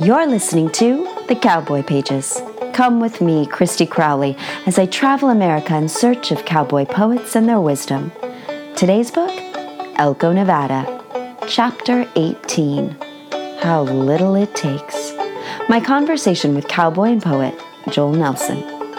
You're listening to The Cowboy Pages. Come with me, Christy Crowley, as I travel America in search of cowboy poets and their wisdom. Today's book, Elko, Nevada. Chapter 18, How Little It Takes. My conversation with cowboy and poet Joel Nelson.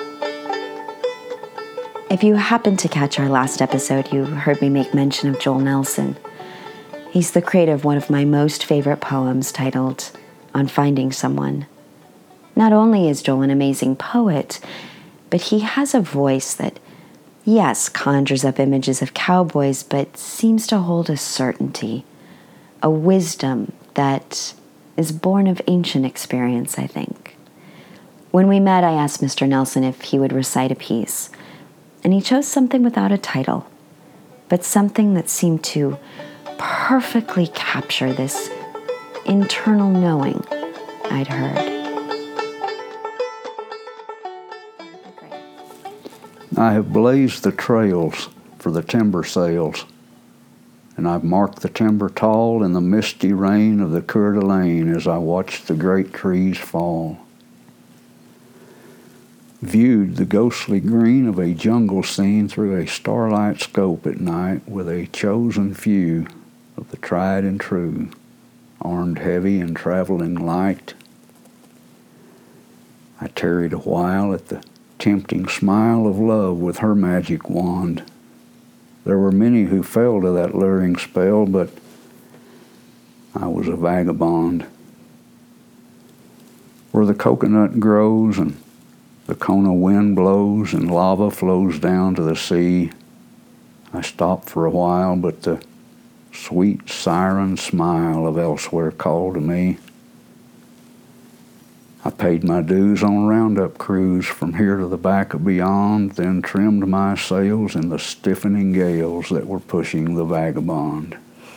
If you happened to catch our last episode, you heard me make mention of Joel Nelson. He's the creator of one of my most favorite poems titled On Finding Someone. Not only is Joel an amazing poet, but he has a voice that, yes, conjures up images of cowboys, but seems to hold a certainty, a wisdom that is born of ancient experience, I think. When we met, I asked Mr. Nelson if he would recite a piece, and he chose something without a title, but something that seemed to perfectly capture this internal knowing I'd heard. I have blazed the trails for the timber sales, and I've marked the timber tall in the misty rain of the Coeur d'Alene as I watched the great trees fall. Viewed the ghostly green of a jungle scene through a starlight scope at night with a chosen few of the tried and true, armed heavy and traveling light. I tarried a while at the tempting smile of love with her magic wand. There were many who fell to that luring spell, but I was a vagabond. Where the coconut grows and the Kona wind blows and lava flows down to the sea, I stopped for a while, but the sweet siren smile of elsewhere called to me. I paid my dues on a roundup cruise from here to the back of beyond, then trimmed my sails in the stiffening gales that were pushing the vagabond.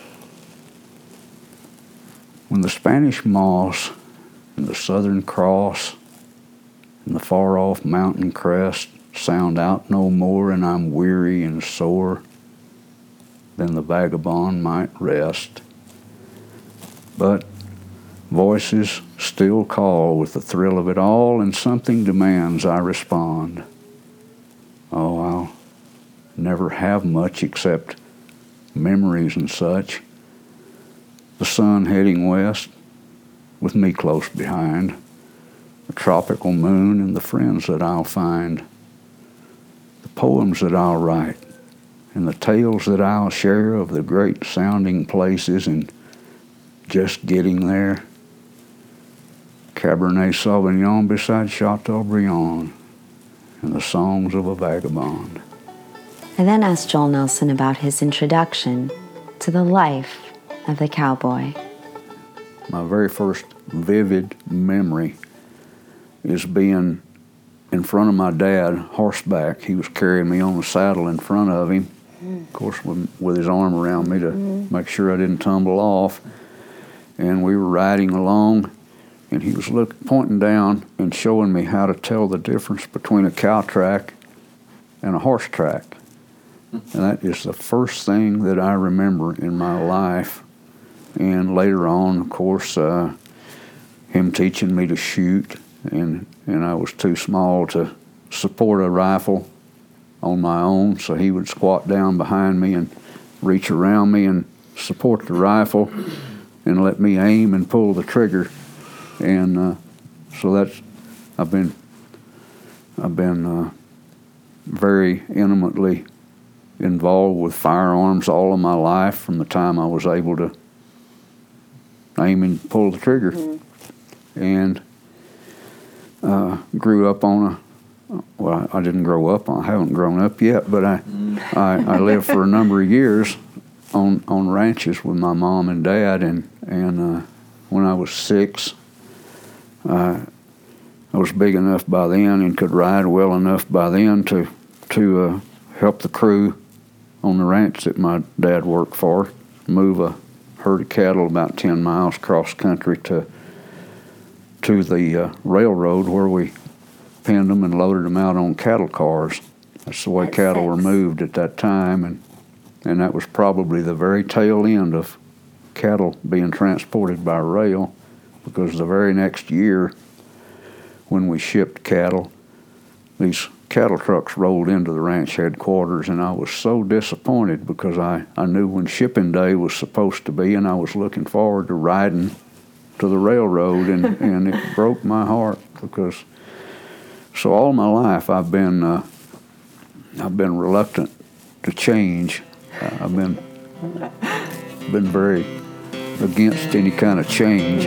When the Spanish moss and the Southern Cross and the far-off mountain crest sound out no more, and I'm weary and sore, then the vagabond might rest. But voices still call with the thrill of it all, and something demands I respond. Oh, I'll never have much except memories and such. The sun heading west, with me close behind. The tropical moon and the friends that I'll find. The poems that I'll write, and the tales that I'll share of the great sounding places and just getting there. Cabernet Sauvignon beside Chateaubriand, and the songs of a vagabond. I then asked Joel Nelson about his introduction to the life of the cowboy. My very first vivid memory is being in front of my dad, horseback. He was carrying me on the saddle in front of him, of course with his arm around me to make sure I didn't tumble off. And we were riding along, and he was pointing down and showing me how to tell the difference between a cow track and a horse track. And that is the first thing that I remember in my life. And later on, of course, him teaching me to shoot, and I was too small to support a rifle on my own, so he would squat down behind me and reach around me and support the rifle and let me aim and pull the trigger. And so that's I've been very intimately involved with firearms all of my life from the time I was able to aim and pull the trigger. And grew up on I didn't grow up on, I haven't grown up yet, but I lived for a number of years on ranches with my mom and dad, and when I was 6, I was big enough by then and could ride well enough by then to help the crew on the ranch that my dad worked for move a herd of cattle about 10 miles cross country to the railroad, where we pinned them and loaded them out on cattle cars. That's the way cattle were moved at that time, and that was probably the very tail end of cattle being transported by rail. because the very next year when we shipped cattle, these cattle trucks rolled into the ranch headquarters, and I was so disappointed because I knew when shipping day was supposed to be, and I was looking forward to riding to the railroad, and it broke my heart because so all my life I've been reluctant to change. I've been very against any kind of change.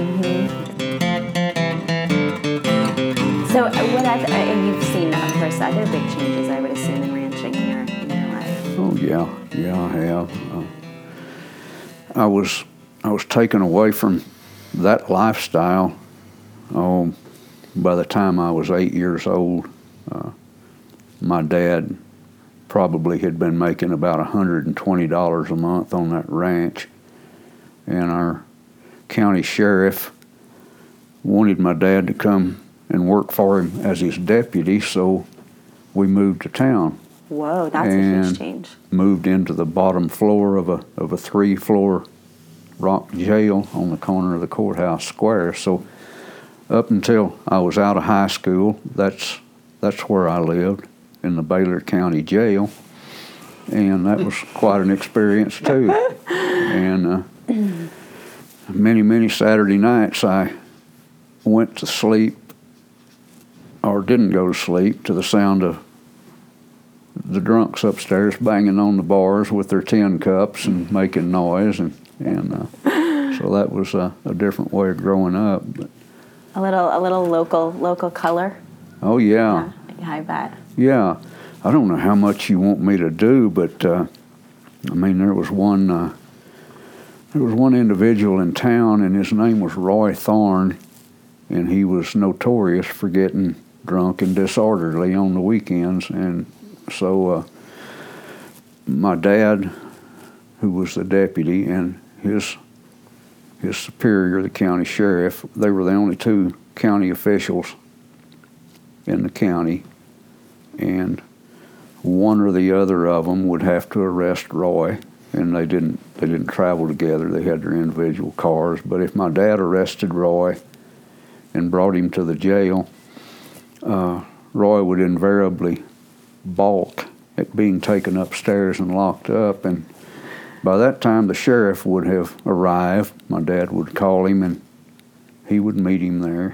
So you've seen, of course, other big changes, I would assume, in ranching in your life. Oh yeah, I have. I was taken away from that lifestyle. By the time I was 8 years old, my dad probably had been making about $120 a month on that ranch, and our county sheriff wanted my dad to come and work for him as his deputy, so we moved to town. Whoa, that's a huge change. Moved into the bottom floor of a 3-floor rock jail on the corner of the courthouse square. So up until I was out of high school, that's where I lived, in the Baylor County Jail, and that was quite an experience too. And many Saturday nights I went to sleep, or didn't go to sleep, to the sound of the drunks upstairs banging on the bars with their tin cups and making noise, and so that was a different way of growing up. But a little local color. Oh yeah. I bet. Yeah, I don't know how much you want me to do, but I mean, there was one individual in town, and his name was Roy Thorne, and he was notorious for getting drunk and disorderly on the weekends. And so my dad, who was the deputy, and his superior, the county sheriff, they were the only two county officials in the county, and one or the other of them would have to arrest Roy, and they didn't travel together. They had their individual cars. But if my dad arrested Roy and brought him to the jail, Roy would invariably balk at being taken upstairs and locked up, and by that time the sheriff would have arrived. My dad would call him, and he would meet him there.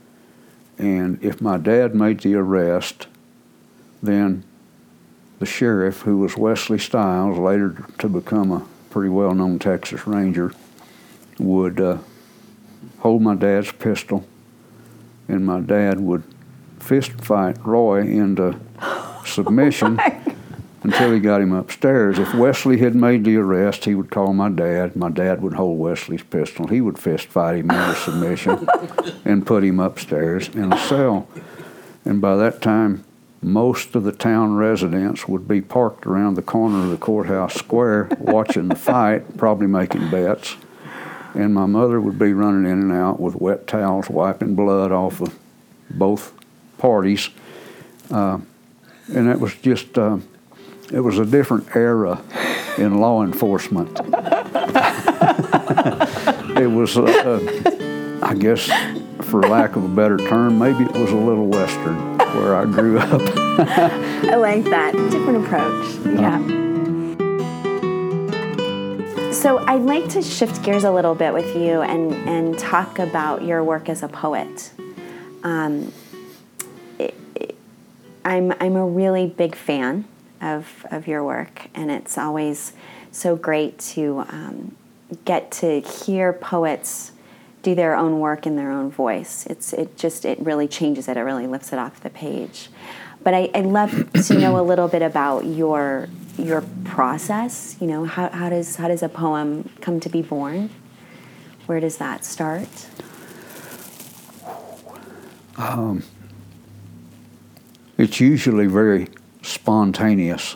And if my dad made the arrest, then the sheriff, who was Wesley Stiles, later to become a pretty well-known Texas Ranger, would hold my dad's pistol, and my dad would fist fight Roy into submission until he got him upstairs. If Wesley had made the arrest, he would call my dad. My dad would hold Wesley's pistol. He would fist fight him into submission and put him upstairs in a cell. And by that time, most of the town residents would be parked around the corner of the courthouse square watching the fight, probably making bets. And my mother would be running in and out with wet towels, wiping blood off of both parties. And it was just, it was a different era in law enforcement. It was, I guess, for lack of a better term, maybe it was a little Western where I grew up. I like that. Different approach. Yeah. So I'd like to shift gears a little bit with you and talk about your work as a poet. I'm a really big fan of your work, and it's always so great to get to hear poets do their own work in their own voice. It really changes it. It really lifts it off the page. But I'd love to know a little bit about your process. You know, how does a poem come to be born? Where does that start? It's usually very spontaneous.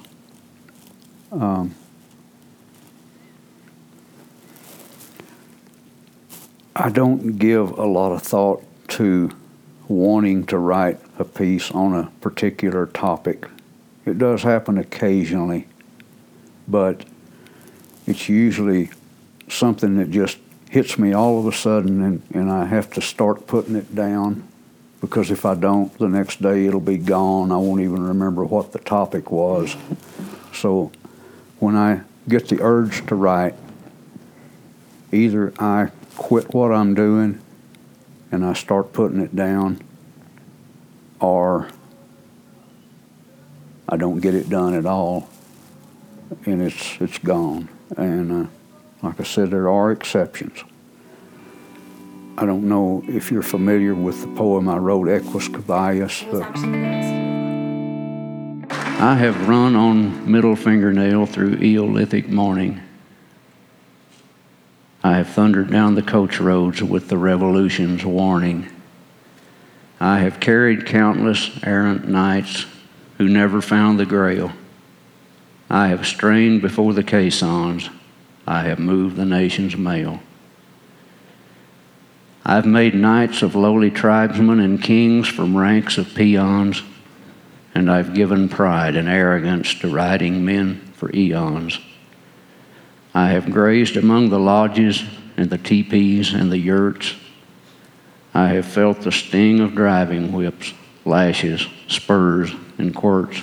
I don't give a lot of thought to wanting to write a piece on a particular topic. It does happen occasionally, but it's usually something that just hits me all of a sudden, and I have to start putting it down, because if I don't, the next day it'll be gone. I won't even remember what the topic was. So when I get the urge to write, either I quit what I'm doing and I start putting it down, or I don't get it done at all, and it's gone. And like I said, there are exceptions. I don't know if you're familiar with the poem I wrote, Equus Caballos. I have run on middle fingernail through Eolithic morning. I have thundered down the coach roads with the revolution's warning. I have carried countless errant knights who never found the grail. I have strained before the caissons. I have moved the nation's mail. I've made knights of lowly tribesmen and kings from ranks of peons, and I've given pride and arrogance to riding men for eons. I have grazed among the lodges and the teepees and the yurts. I have felt the sting of driving whips, lashes, spurs, and quirts.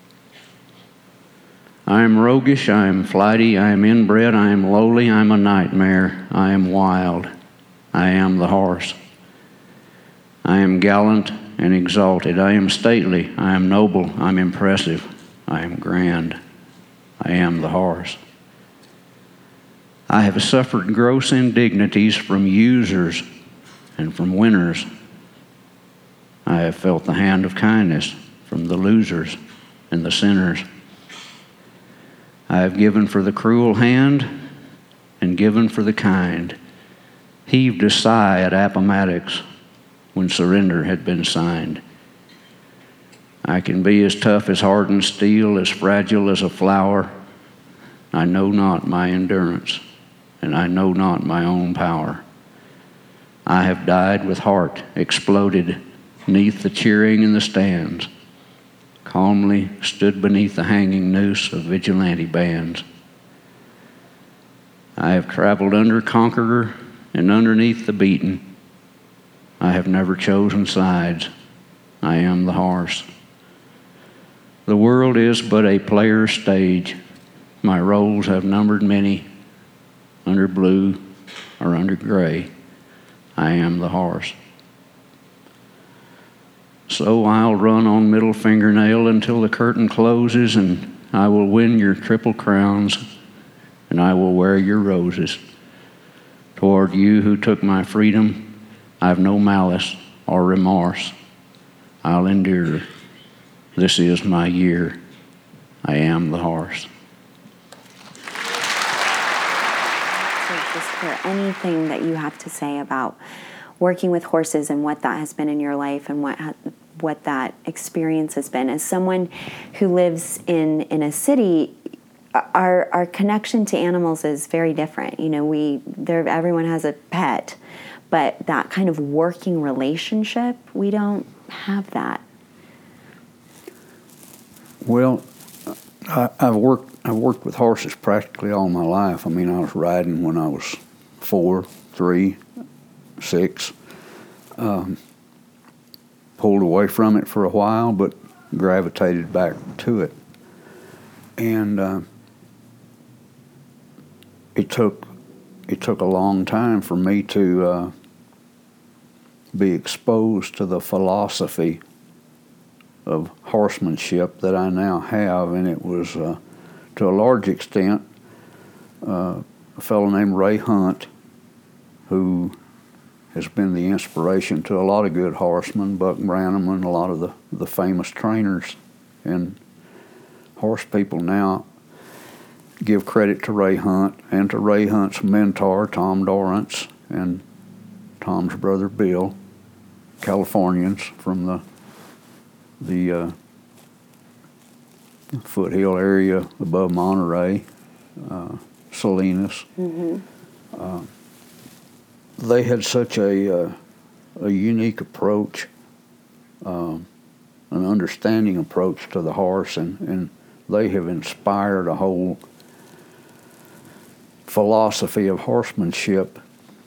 I am roguish, I am flighty, I am inbred, I am lowly, I am a nightmare, I am wild, I am the horse. I am gallant and exalted, I am stately, I am noble, I am impressive, I am grand, I am the horse. I have suffered gross indignities from users and from winners. I have felt the hand of kindness from the losers and the sinners. I have given for the cruel hand and given for the kind, heaved a sigh at Appomattox when surrender had been signed. I can be as tough as hardened steel, as fragile as a flower. I know not my endurance, and I know not my own power. I have died with heart exploded 'neath the cheering in the stands, calmly stood beneath the hanging noose of vigilante bands. I have traveled under conqueror and underneath the beaten. I have never chosen sides. I am the horse. The world is but a player's stage. My roles have numbered many. Under blue or under gray, I am the horse. So I'll run on middle fingernail until the curtain closes, and I will win your triple crowns, and I will wear your roses. Toward you who took my freedom, I've no malice or remorse. I'll endure. This is my year. I am the horse. Is there anything that you have to say about working with horses and what that has been in your life and what that experience has been? As someone who lives in a city, our connection to animals is very different. You know, everyone has a pet, but that kind of working relationship, we don't have that. Well, I've worked with horses practically all my life. I mean, I was riding when I was 4, 3, 6. Pulled away from it for a while, but gravitated back to it. And it took a long time for me to be exposed to the philosophy of horsemanship that I now have, and it was to a large extent a fellow named Ray Hunt, who has been the inspiration to a lot of good horsemen, Buck Brannaman, and a lot of the famous trainers. And horse people now give credit to Ray Hunt and to Ray Hunt's mentor, Tom Dorrance, and Tom's brother Bill, Californians from the foothill area above Monterey, Salinas. Mm-hmm. They had such a unique approach, an understanding approach to the horse, and they have inspired a whole philosophy of horsemanship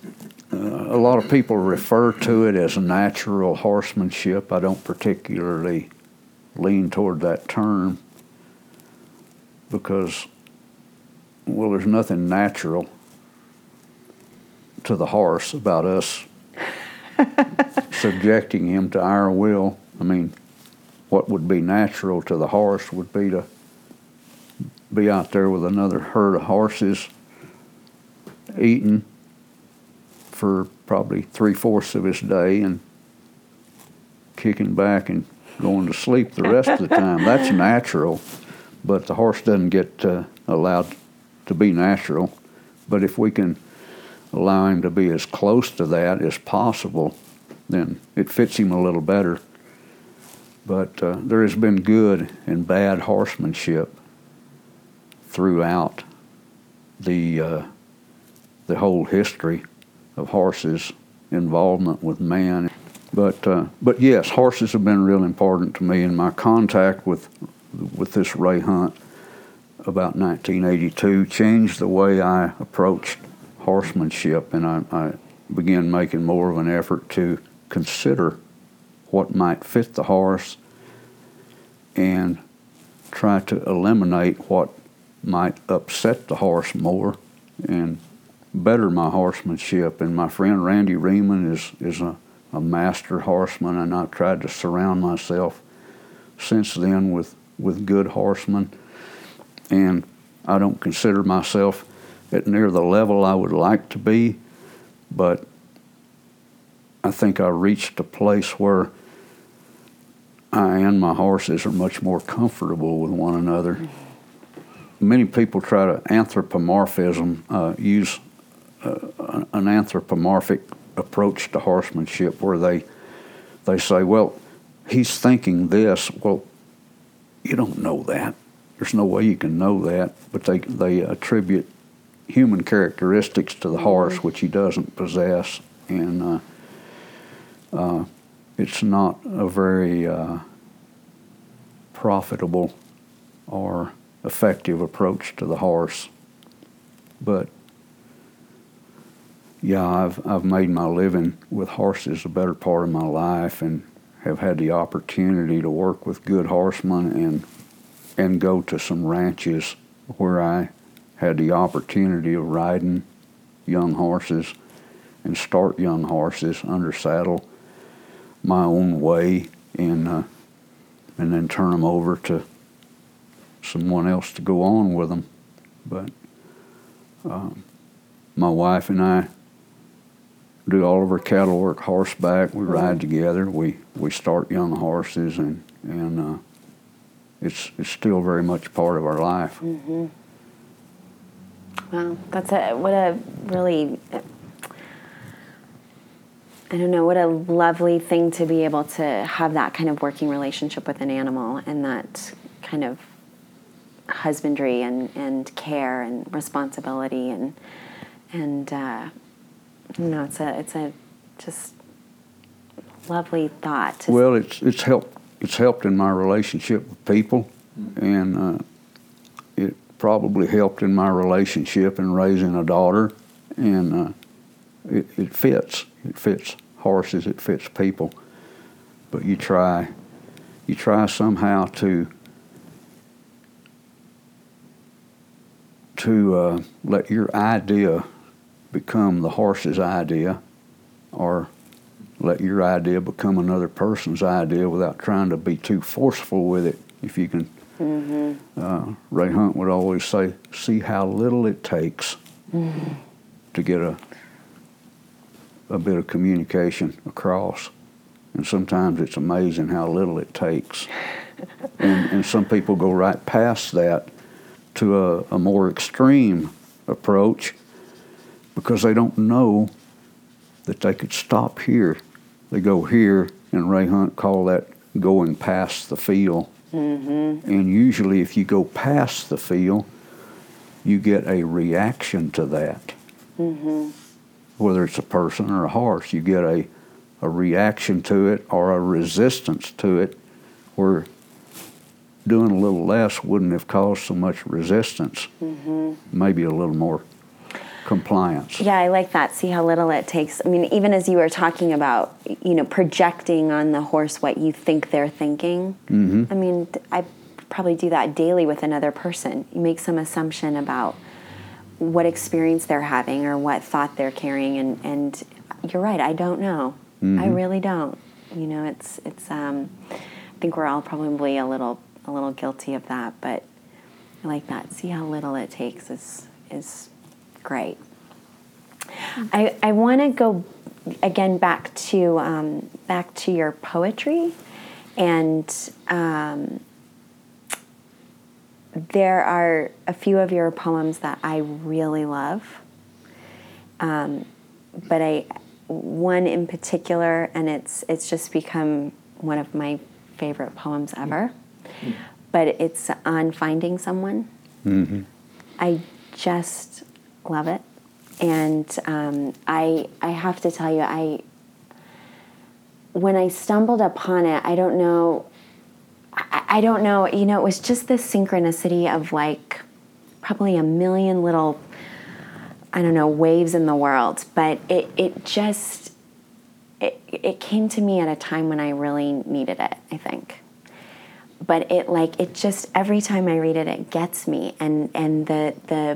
a lot of people refer to it as natural horsemanship. I don't particularly lean toward that term because, well, there's nothing natural to the horse about us subjecting him to our will. I mean, what would be natural to the horse would be to be out there with another herd of horses eating for probably 3/4 of his day and kicking back and going to sleep the rest of the time. That's natural, but the horse doesn't get allowed to be natural. But if we can allow him to be as close to that as possible, then it fits him a little better. But there has been good and bad horsemanship throughout the whole history of horses' involvement with man. But yes, horses have been real important to me, and my contact with this Ray Hunt about 1982 changed the way I approached horsemanship, and I began making more of an effort to consider what might fit the horse and try to eliminate what might upset the horse more and better my horsemanship. And my friend Randy Riemann is a master horseman, and I've tried to surround myself since then with good horsemen. And I don't consider myself at near the level I would like to be, but I think I reached a place where I and my horses are much more comfortable with one another. Many people try to anthropomorphism, use an anthropomorphic approach to horsemanship where they say, well, he's thinking this. Well, you don't know that. There's no way you can know that. But they attribute human characteristics to the horse, which he doesn't possess. And it's not a very profitable or effective approach to the horse. But yeah, I've made my living with horses the better part of my life, and have had the opportunity to work with good horsemen and go to some ranches where I had the opportunity of riding young horses and start young horses under saddle my own way, and then turn them over to someone else to go on with them. But my wife and I do all of our cattle work horseback. We ride together. We start young horses, and it's still very much part of our life. Mm-hmm. Wow, what a really, I don't know, what a lovely thing to be able to have that kind of working relationship with an animal, and that kind of husbandry and care and responsibility and you know, it's a just lovely thought. Well, it's helped in my relationship with people, and it probably helped in my relationship in raising a daughter, and it fits horses, it fits people, but you try somehow to let your idea become the horse's idea, or let your idea become another person's idea without trying to be too forceful with it. If you can, Ray Hunt would always say, see how little it takes to get a bit of communication across. And sometimes it's amazing how little it takes. And some people go right past that to a more extreme approach because they don't know that they could stop here. They go here, and Ray Hunt called that going past the feel. Mm-hmm. And usually if you go past the feel, you get a reaction to that. Mm-hmm. Whether it's a person or a horse, you get a reaction to it or a resistance to it, where doing a little less wouldn't have caused so much resistance. Mm-hmm. Maybe a little more compliance. Yeah, I like that. See how little it takes. I mean, even as you were talking about, projecting on the horse what you think they're thinking. Mm-hmm. I mean, I probably do that daily with another person. You make some assumption about what experience they're having or what thought they're carrying, and you're right. I don't know. Mm-hmm. I really don't. It's. I think we're all probably a little guilty of that, but I like that. See how little it takes is great. I want to go again back to your poetry, and there are a few of your poems that I really love, but one in particular, and it's just become one of my favorite poems ever. But it's on finding someone. Mm-hmm. I just love it, and I have to tell you, when I stumbled upon it, I don't know. It was just this synchronicity of like probably a million little, waves in the world. But it came to me at a time when I really needed it, I think. But it just, every time I read it, it gets me, and the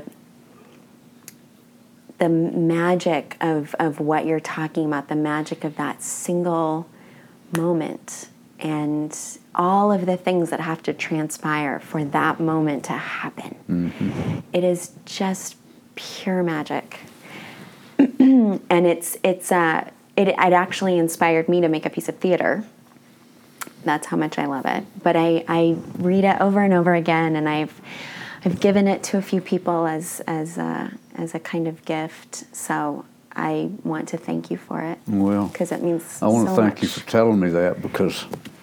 magic of what you're talking about, the magic of that single moment, and all of the things that have to transpire for that moment to happen. Mm-hmm. It is just pure magic. And it actually inspired me to make a piece of theater. That's how much I love it. But I read it over and over again, and I've given it to a few people as a kind of gift. So I want to thank you for it. Well, because it means I want to so thank much. you for telling me that, because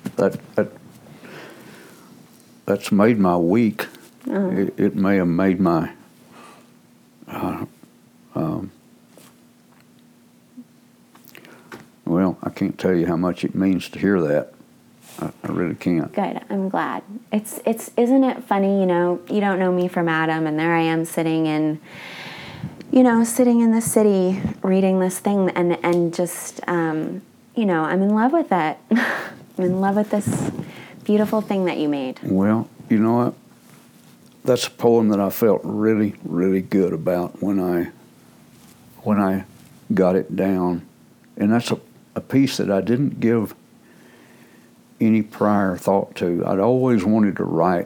that's made my week. Uh-huh. It may have made my well, I can't tell you how much it means to hear that. I really can't. Good. I'm glad. It's isn't it funny, you don't know me from Adam, and there I am sitting in the city reading this thing, and just I'm in love with it. I'm in love with this beautiful thing that you made. Well, you know what? That's a poem that I felt really, really good about when I got it down. And that's a piece that I didn't give any prior thought to. I'd always wanted to write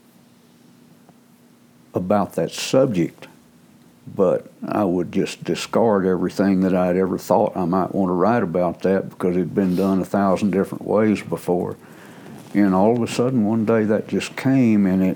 about that subject, but I would just discard everything that I'd ever thought I might want to write about that, because it'd been done 1,000 different ways before. And all of a sudden, one day that just came, and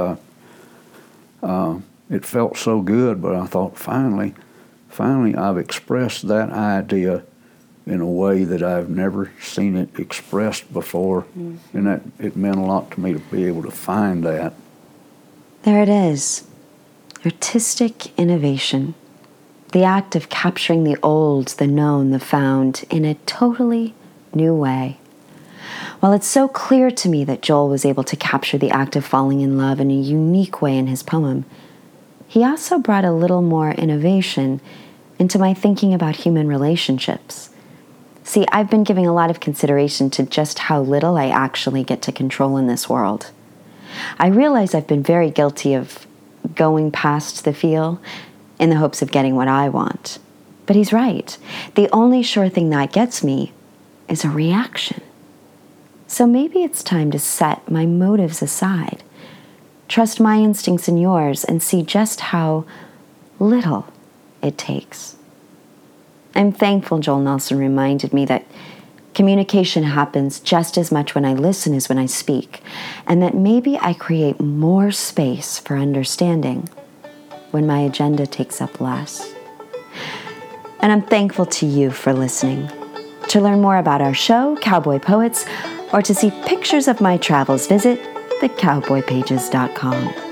it felt so good. But I thought, finally, I've expressed that idea in a way that I've never seen it expressed before. Mm-hmm. And that it meant a lot to me to be able to find that. There it is. Artistic innovation. The act of capturing the old, the known, the found in a totally new way. While it's so clear to me that Joel was able to capture the act of falling in love in a unique way in his poem, he also brought a little more innovation into my thinking about human relationships. See, I've been giving a lot of consideration to just how little I actually get to control in this world. I realize I've been very guilty of going past the feel in the hopes of getting what I want. But he's right. The only sure thing that gets me is a reaction. So maybe it's time to set my motives aside, trust my instincts and yours, and see just how little it takes. I'm thankful Joel Nelson reminded me that communication happens just as much when I listen as when I speak, and that maybe I create more space for understanding when my agenda takes up less. And I'm thankful to you for listening. To learn more about our show, Cowboy Poets, or to see pictures of my travels, visit thecowboypages.com.